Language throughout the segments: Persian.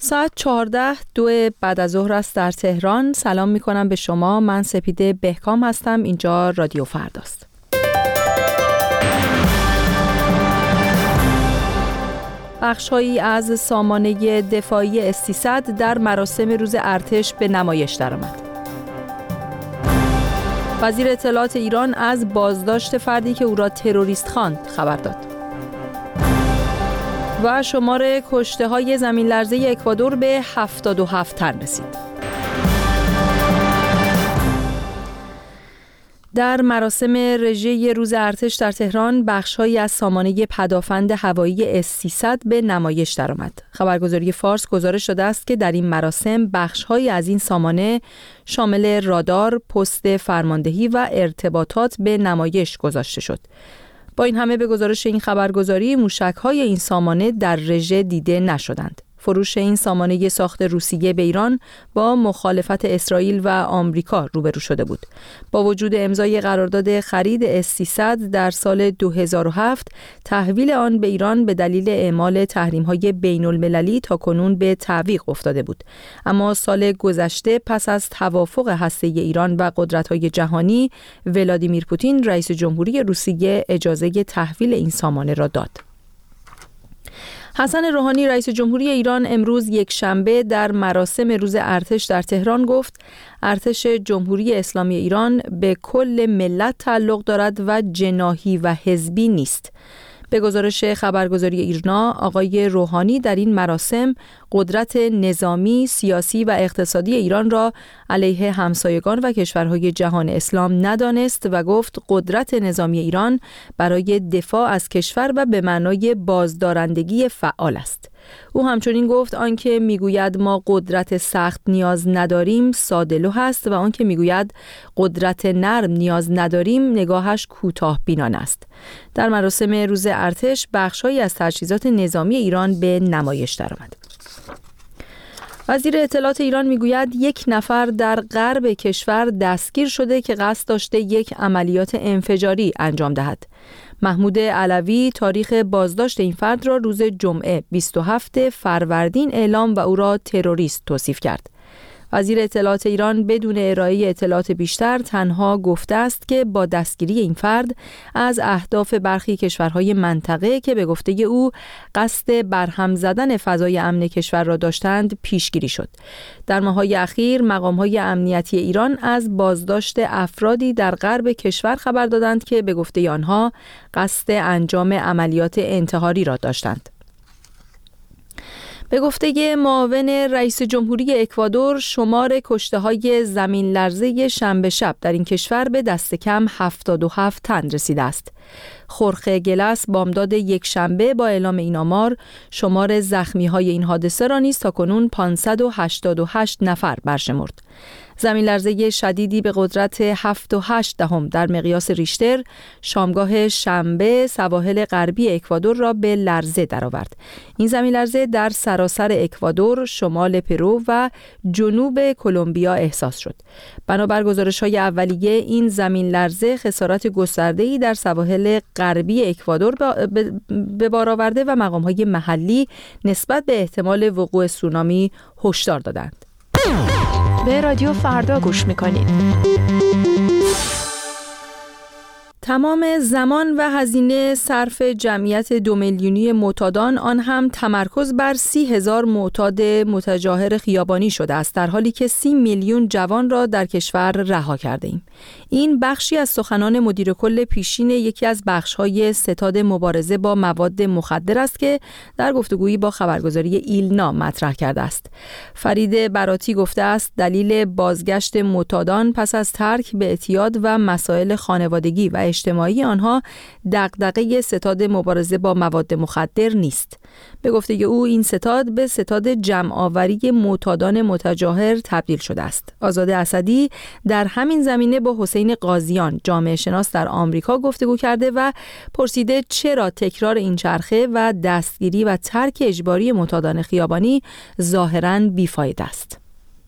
ساعت 14:02 بعد از ظهر است در تهران. سلام می کنم به شما. من سپیده بهکام هستم. اینجا رادیو فرداست. بخش‌هایی از سامانه دفاعی S-300 در مراسم روز ارتش به نمایش درآمد. وزیر اطلاعات ایران از بازداشت فردی که او را تروریست خواند خبر داد. و شمار کشته‌های زمین‌لرزه اکوادور به 77 تن رسید. در مراسم رژه روز ارتش در تهران بخش‌هایی از سامانه پدافند هوایی S-300 به نمایش درآمد. خبرگزاری فارس گزارش داده است که در این مراسم بخش‌هایی از این سامانه شامل رادار، پست فرماندهی و ارتباطات به نمایش گذاشته شد. با این همه به گزارش این خبرگزاری موشک‌های این سامانه در رژه دیده نشدند. فروش این سامانه ساخت روسیه به ایران با مخالفت اسرائیل و آمریکا روبرو شده بود. با وجود امضای قرارداد خرید S-300 در سال 2007، تحویل آن به ایران به دلیل اعمال تحریم‌های بین‌المللی تاکنون به تعویق افتاده بود. اما سال گذشته پس از توافق هسته‌ای ایران و قدرت‌های جهانی، ولادیمیر پوتین رئیس جمهوری روسیه اجازه تحویل این سامانه را داد. حسن روحانی رئیس جمهوری ایران امروز یکشنبه در مراسم روز ارتش در تهران گفت ارتش جمهوری اسلامی ایران به کل ملت تعلق دارد و جناحی و حزبی نیست. به گزارش خبرگزاری ایرنا، آقای روحانی در این مراسم قدرت نظامی، سیاسی و اقتصادی ایران را علیه همسایگان و کشورهای جهان اسلام ندانست و گفت قدرت نظامی ایران برای دفاع از کشور و به معنای بازدارندگی فعال است. او همچنین گفت آنکه میگوید ما قدرت سخت نیاز نداریم ساده‌لوح است و آنکه میگوید قدرت نرم نیاز نداریم نگاهش کوتاه بینانه است. در مراسم روز ارتش بخش‌هایی از تجهیزات نظامی ایران به نمایش درآمد. وزیر اطلاعات ایران میگوید 1 نفر در غرب کشور دستگیر شده که قصد داشته یک عملیات انفجاری انجام دهد. محمود علوی تاریخ بازداشت این فرد را روز جمعه 27 فروردین اعلام و او را تروریست توصیف کرد. وزیر اطلاعات ایران بدون ارائه اطلاعات بیشتر تنها گفته است که با دستگیری این فرد از اهداف برخی کشورهای منطقه که به گفته او قصد برهم زدن فضای امن کشور را داشتند پیشگیری شد. در ماه‌های اخیر مقام‌های امنیتی ایران از بازداشت افرادی در غرب کشور خبر دادند که به گفته آنها قصد انجام عملیات انتحاری را داشتند. به گفته معاون رئیس جمهوری اکوادور شمار کشته‌های زمین لرزه شنبه شب در این کشور به دست کم 77 تن رسیده است. خورخه گلس بامداد یک شنبه با اعلام این آمار شمار زخمی‌های این حادثه را نیز تاکنون 588 نفر برشمرد. زمین لرزه شدیدی به قدرت 7.8 در مقیاس ریشتر شامگاه شنبه سواحل غربی اکوادور را به لرزه درآورد. این زمین لرزه در سراسر اکوادور، شمال پرو و جنوب کلمبیا احساس شد. بنابر گزارش‌های اولیه این زمین لرزه خسارات گسترده‌ای در سواحل غربی اکوادور به بار آورده و مقام‌های محلی نسبت به احتمال وقوع سونامی هشدار دادند. به رادیو فردا گوش میکنید. تمام زمان و هزینه صرف جمعیت 2 میلیونی معتادان، آن هم تمرکز بر 30,000 معتاد متجاهر خیابانی شده است، در حالی که 30 میلیون جوان را در کشور رها کرده ایم. این بخشی از سخنان مدیر کل پیشین یکی از بخش‌های ستاد مبارزه با مواد مخدر است که در گفتگویی با خبرگزاری ایلنا مطرح کرده است. فرید براتی گفته است دلیل بازگشت معتادان پس از ترک به اعتیاد و مسائل خانوادگی و اجتماعی آنها دغدغه ستاد مبارزه با مواد مخدر نیست. به گفته او این ستاد به ستاد جمع‌آوری معتادان متجاهر تبدیل شده است. آزاده اسدی در همین زمینه با حسین قاضیان جامعه شناس در آمریکا گفتگو کرده و پرسیده چرا تکرار این چرخه و دستگیری و ترک اجباری معتادان خیابانی ظاهراً بیفایده است. مشکل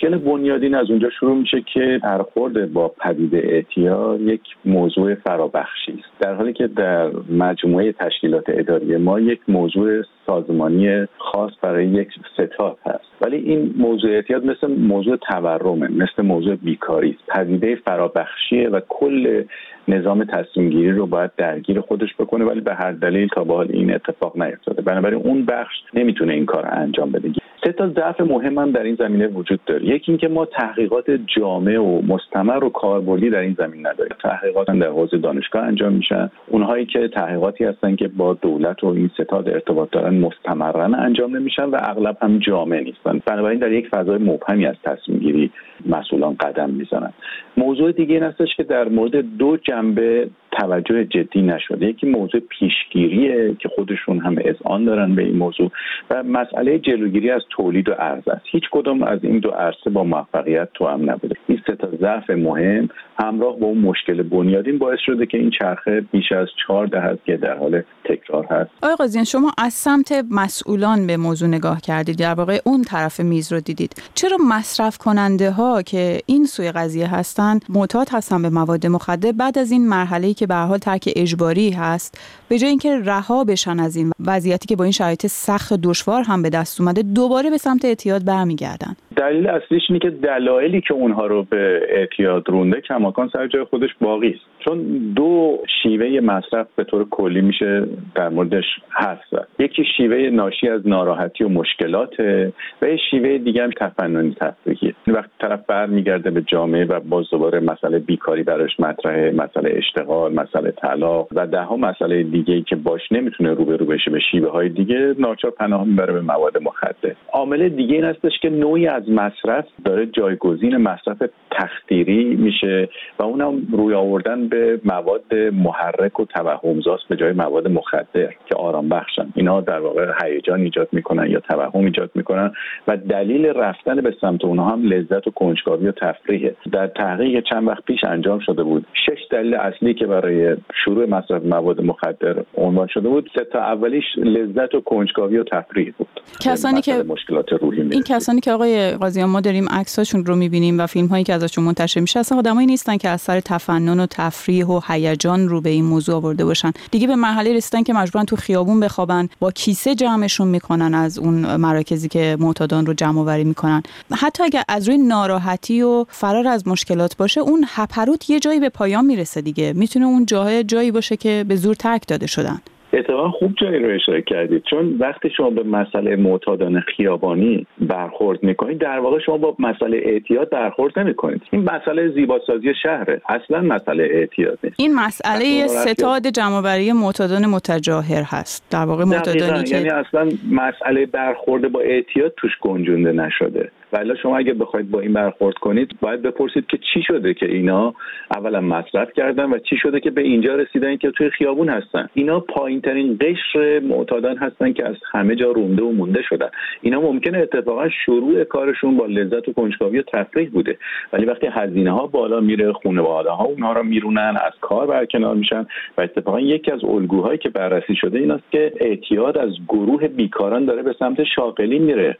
مشکل بنیادین از اونجا شروع میشه که برخورد با پدیده اعتیاد یک موضوع فرابخشی است، در حالی که در مجموعه تشکیلات اداری ما یک موضوع سازمانی خاص برای یک ستاد هست. ولی این موضوع اعتیاد مثل موضوع تورمه، مثل موضوع بیکاری است، پدیده فرابخشیه و کل نظام تصمیم گیری رو باید درگیر خودش بکنه، ولی به هر دلیل تا به حال این اتفاق نیفتاده. بنابراین اون بخش نمیتونه این کار انجام بده. سه تا ضعف مهم هم در این زمینه وجود داره. یکی اینکه ما تحقیقات جامع و مستمر و کاربردی در این زمینه نداریم. تحقیقات در حوزه دانشگاه انجام میشن، اونهایی که تحقیقاتی هستن که با دولت و این ستاد ارتباط دارن مستمرا انجام نمیشن و اغلب هم جامع نیستن. بنابراین در یک فضای مبهمی از تصمیم گیری مسئولان قدم میزنن. موضوع دیگه این هستش که در مورد دو جنبه توجه جدی نشده. یکی موضوع پیشگیریه که خودشون هم اذعان دارن به این موضوع و مسئله جلوگیری از تولید و عرضه است. هیچ کدوم از این دو عرصه با موفقیت توأم نبوده. این سه تا ضعف مهم همراه با اون مشکل بنیادین باعث شده که این چرخه بیش از 4 دهه که در حال تکرار هست. آقای قاضیان، شما از سمت مسئولان به موضوع نگاه کردید، در واقع اون طرف میز رو دیدید. چرا مصرف کننده ها که این سوی قضیه هستن معتاد هستن به مواد مخدر، بعد از این مرحله‌ای که به هر حال ترک اجباری هست، به جای اینکه رها بشن از این وضعیتی که با این شرایط سخت و دشوار هم به دست اومده، دوباره به سمت اعتیاد برمیگردن؟ دلیل اصلیش اینه که دلایلی که اونها رو به اعتیاد رونده کماکان سر جای خودش باقی است. چون دو شیوه مصرف به طور کلی میشه در موردش حرف زد. یکی شیوه ناشی از ناراحتی و مشکلات و یه شیوه دیگه هم تفننی تفریحی. وقتی طرف برمیگرده به جامعه و باز دوباره مسئله بیکاری براش مطرحه، مسئله اشتغال، مسئله طلاق و ده‌ها مسئله دیگه‌ای که باش نمیتونه روبرو بشه به شیوه‌های دیگه، ناچار پناه میبره به مواد مخدر. عامل دیگه این هستش که نوعی از مصرف داره جایگزین مصرف تخدیری میشه و اونم روی آوردن به مواد محرک و توهمزاست به جای مواد مخدر که آرام بخشن. اینا در واقع هیجان ایجاد میکنن یا توهم ایجاد میکنن و دلیل رفتن به سمت اونها هم لذت و کنجکاوی و تفریحه. در تحقیق چند وقت پیش انجام شده بود 6 دلیل اصلی که برای شروع مصرف مواد مخدر عنوان شده بود، 3 تا اولیش لذت و کنجکاوی و تفریح بود. کسانی که مشکلات روحی این کسانی که آقای قاضیان ما داریم عکساشون رو می‌بینیم و فیلم‌هایی که ازشون منتشر میشه، اصلا آدمایی نیستن که از سر تفنن و تفریح و هیجان رو به این موضوع آورده باشن. دیگه به مرحله رسیدن که مجبورن تو خیابون بخوابن، با کیسه جمعشون میکنن از اون مراکزی که معتادان رو جمع آوری میکنن. حتی اگر از روی ناراحتی و فرار از مشکلات باشه، اون هپروت یه جایی به پایان میرسه دیگه. میتونه اون جایی باشه که به زور ترک داده شدن. اتفاقا خوب جایی رو اشاره کردید، چون وقتی شما به مسئله معتادان خیابانی برخورد میکنید، در واقع شما با مسئله اعتیاد برخورد نمیکنید. این مسئله زیباسازی شهره، اصلا مسئله اعتیاد نیست. این مسئله ستاد جمع‌آوری معتادان متجاهر هست، در واقع معتادانی که یعنی اصلا مسئله برخورد با اعتیاد توش گنجونده نشده. ولی شما اگه بخواید با این برخورد کنید، باید بپرسید که چی شده که اینا اولا مصرف کردن و چی شده که به اینجا رسیدن که توی خیابون هستن. اینا پایین‌ترین قشر معتادان هستن که از همه جا رونده و مونده شدن. اینا ممکنه اتفاقا شروع کارشون با لذت و کنجکاوی و تفریح بوده، ولی وقتی هزینه‌ها بالا میره، خانواده‌ها اونها رو میرونن، از کار برکنار میشن و اتفاقا یکی از الگوهایی که بررسی شده این است که اعتیاد از گروه بیکاران داره به سمت شاغلی میره.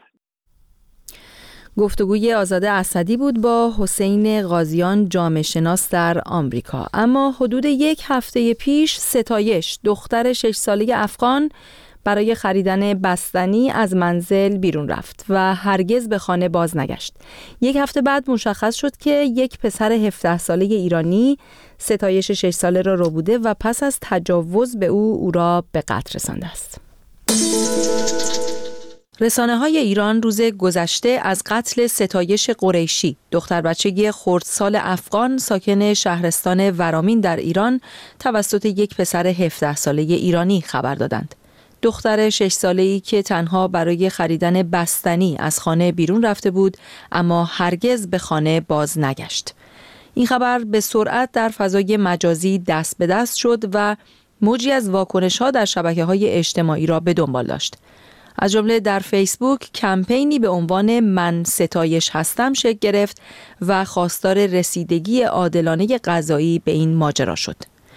گفتگوی آزاده اسدی بود با حسین قاضیان، جامعه شناس در آمریکا. اما حدود 1 هفته پیش ستایش، دختر 6 ساله افغان، برای خریدن بستنی از منزل بیرون رفت و هرگز به خانه باز نگشت. 1 هفته بعد مشخص شد که یک پسر 17 ساله ایرانی ستایش 6 ساله را ربوده و پس از تجاوز به او را به قتل رسانده است. رسانه‌های ایران روز گذشته از قتل ستایش قریشی، دختر بچگی خردسال افغان ساکن شهرستان ورامین در ایران، توسط یک پسر 17 ساله ایرانی خبر دادند. دختر 6 ساله‌ای که تنها برای خریدن بستنی از خانه بیرون رفته بود، اما هرگز به خانه باز نگشت. این خبر به سرعت در فضای مجازی دست به دست شد و موجی از واکنش‌ها در شبکه‌های اجتماعی را به دنبال داشت. از جمله در فیسبوک کمپینی به عنوان من ستایش هستم شکل گرفت و خواستار رسیدگی عادلانه قضایی به این ماجرا شد.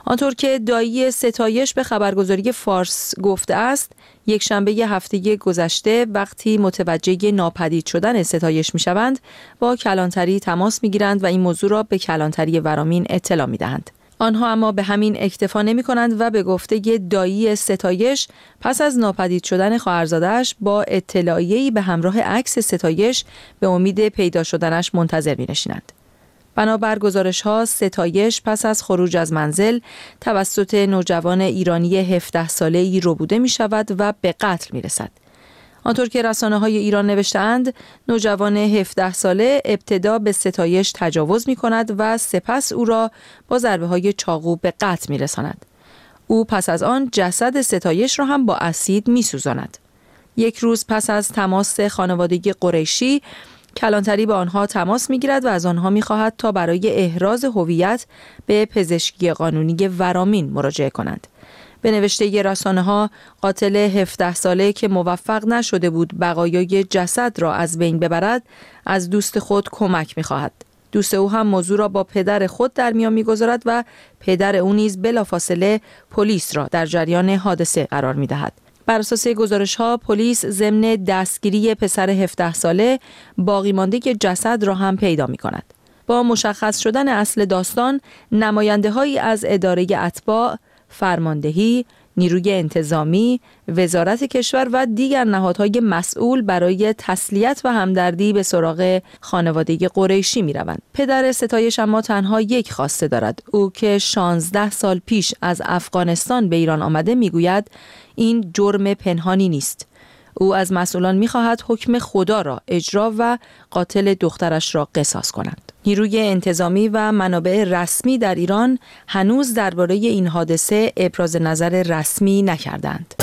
آنطور که دایی ستایش به خبرگزاری فارس گفته است، یک شنبه هفته گذشته وقتی متوجه ناپدید شدن ستایش میشوند، با کلانتری تماس میگیرند و این موضوع را به کلانتری ورامین اطلاع میدهند. آنها اما به همین اکتفا نمی کنند و به گفته دایی ستایش پس از ناپدید شدن خواهرزاده‌اش با اطلاعیه‌ای به همراه عکس ستایش به امید پیدا شدنش منتظر می نشینند. بنابر گزارش‌ها ستایش پس از خروج از منزل توسط نوجوان ایرانی 17 ساله‌ای ربوده می شود و به قتل می رسد. آنطور که رسانه‌های ایران نوشته‌اند، نوجوان 17 ساله ابتدا به ستایش تجاوز می‌کند و سپس او را با ضربه‌های چاقو به قتل می‌رساند. او پس از آن جسد ستایش را هم با اسید می‌سوزاند. یک روز پس از تماس خانواده قریشی، کلانتری با آنها تماس می‌گیرد و از آنها می‌خواهد تا برای احراز هویت به پزشکی قانونی ورامین مراجعه کنند. به نوشته رسانه‌ها، قاتل 17 ساله که موفق نشده بود بقایای جسد را از بین ببرد، از دوست خود کمک می‌خواهد. دوست او هم موضوع را با پدر خود در میان می‌گذارد و پدر او نیز بلافاصله پلیس را در جریان حادثه قرار می‌دهد. بر اساس گزارش‌ها، پلیس ضمن دستگیری پسر 17 ساله باقی‌مانده جسد را هم پیدا می‌کند. با مشخص شدن اصل داستان، نماینده‌هایی از اداره اتباع، فرماندهی، نیروی انتظامی، وزارت کشور و دیگر نهادهای مسئول برای تسلیت و همدردی به سراغ خانواده قریشی می روند. پدر ستایش اما تنها یک خواسته دارد. او که 16 سال پیش از افغانستان به ایران آمده می گوید این جرم پنهانی نیست. او از مسئولان می خواهد حکم خدا را اجرا و قاتل دخترش را قصاص کنند. نیروی انتظامی و منابع رسمی در ایران هنوز درباره این حادثه ابراز نظر رسمی نکردند.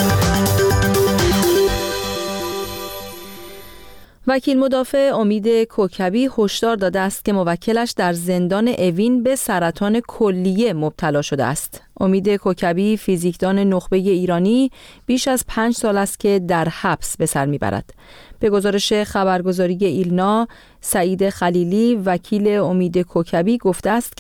وکیل مدافع امید کوکبی هشدار داده است که موکلش در زندان اوین به سرطان کلیه مبتلا شده است. امید کوکبی، فیزیکدان نخبه ایرانی، بیش از 5 سال است که در حبس به سر میبرد. به گزارش خبرگزاری ایلنا، سعید خلیلی، وکیل امید کوکبی گفته است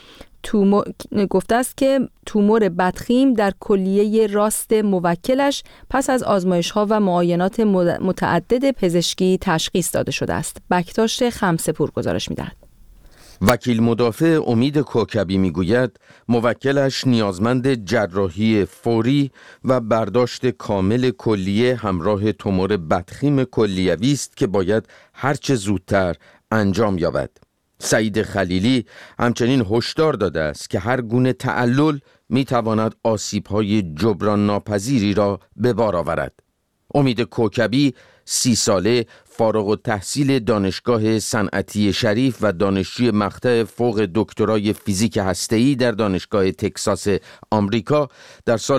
که تومور بدخیم در کلیه راست موکلش پس از آزمایش‌ها و معاینات متعدد پزشکی تشخیص داده شده است. بکتاش خمسه‌پور گزارش می‌دهد. وکیل مدافع امید کوکبی میگوید موکلش نیازمند جراحی فوری و برداشت کامل کلیه همراه تومور بدخیم کلیوی است که باید هرچه زودتر انجام یابد. سعید خلیلی همچنین هشدار داده است که هر گونه تعلل میتواند آسیب‌های جبران ناپذیری را به بار آورد. امید کوکبی 30 ساله، فارغ التحصیل دانشگاه صنعتی شریف و دانشجوی مقطع فوق دکترای فیزیک هسته‌ای در دانشگاه تکساس آمریکا در سال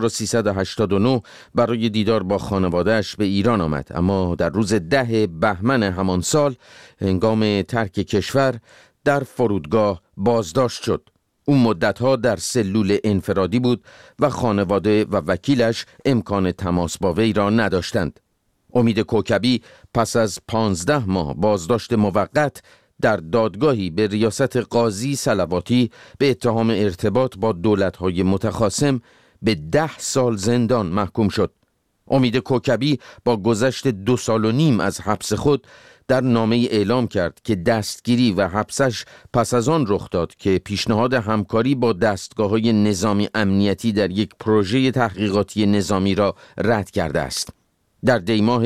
1389 برای دیدار با خانواده‌اش به ایران آمد، اما در روز 10 بهمن همان سال هنگام ترک کشور در فرودگاه بازداشت شد. او مدتها در سلول انفرادی بود و خانواده و وکیلش امکان تماس با وی را نداشتند. امید کوکبی پس از 15 ماه بازداشت موقت در دادگاهی به ریاست قاضی صلواتی به اتهام ارتباط با دولت‌های متخاصم به 10 سال زندان محکوم شد. امید کوکبی با گذشت 2 سال و نیم از حبس خود در نامه اعلام کرد که دستگیری و حبسش پس از آن رخ داد که پیشنهاد همکاری با دستگاه‌های نظامی امنیتی در یک پروژه تحقیقاتی نظامی را رد کرده است. در دیماه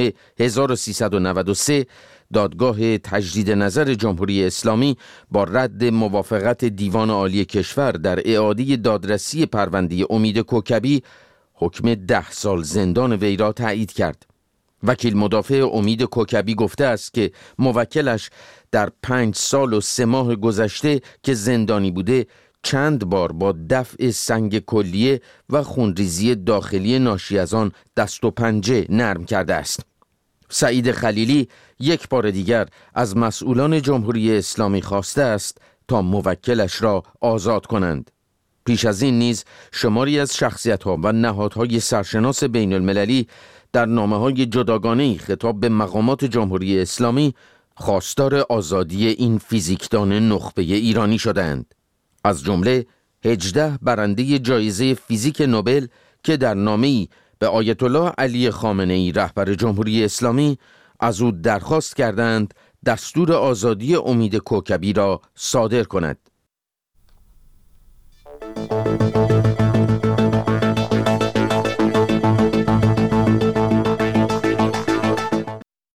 1393 دادگاه تجدید نظر جمهوری اسلامی با رد موافقت دیوان عالی کشور در اعاده دادرسی پرونده امید کوکبی حکم 10 سال زندان وی را تایید کرد. وکیل مدافع امید کوکبی گفته است که موکلش در 5 سال و 3 ماه گذشته که زندانی بوده چند بار با دفع سنگ کلیه و خونریزی داخلی ناشی از آن دست و پنجه نرم کرده است. سعید خلیلی یک بار دیگر از مسئولان جمهوری اسلامی خواسته است تا موکلش را آزاد کنند. پیش از این نیز شماری از شخصیت‌ها و نهادهای سرشناس بین المللی در نامه‌های جداگانه‌ای خطاب به مقامات جمهوری اسلامی خواستار آزادی این فیزیکدان نخبه ایرانی شدند. از جمله 18 برنده جایزه فیزیک نوبل که در نامه‌ای به آیت الله علی خامنه‌ای رهبر جمهوری اسلامی از او درخواست کردند دستور آزادی امید کوکبی را صادر کند.